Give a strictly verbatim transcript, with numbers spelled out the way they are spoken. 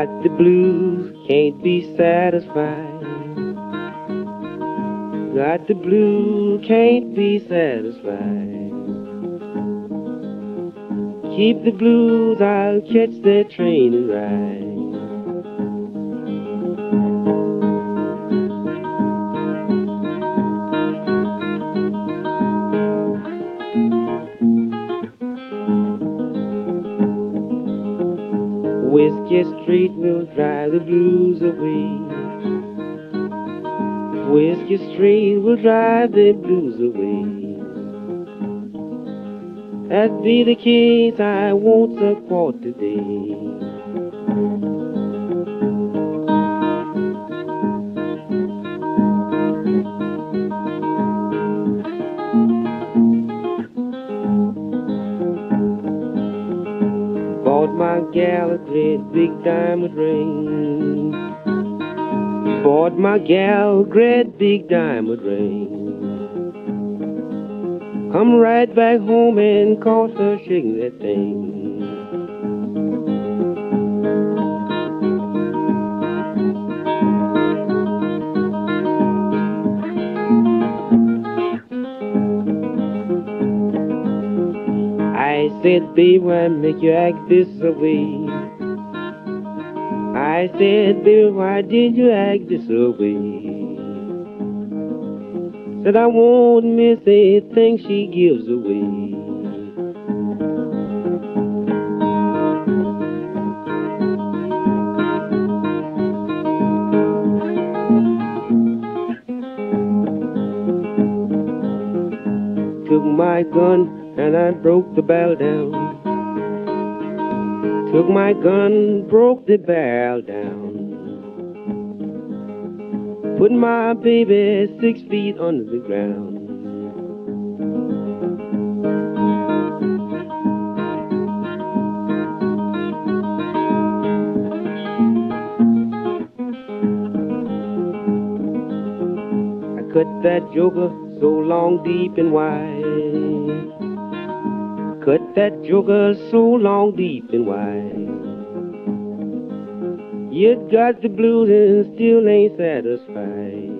Got the blues, can't be satisfied. Got the blues, can't be satisfied. Keep the blues, I'll catch that train and ride. Whiskey Street will drive the blues away. Whiskey Street will drive the blues away. That be the case, I won't support today. Bought my gal a great big diamond ring. Bought my gal a great big diamond ring. Come right back home and caught her shaking that thing. I said, babe, why make you act this way? I said, baby, why did you act this way? Said I won't miss a thing she gives away. Took my gun and I broke the barrel down. Took my gun, broke the barrel down. Put my baby six feet under the ground. I cut that joker so long, deep and wide. Cut that joker so long, deep and wide. You got the blues and still ain't satisfied.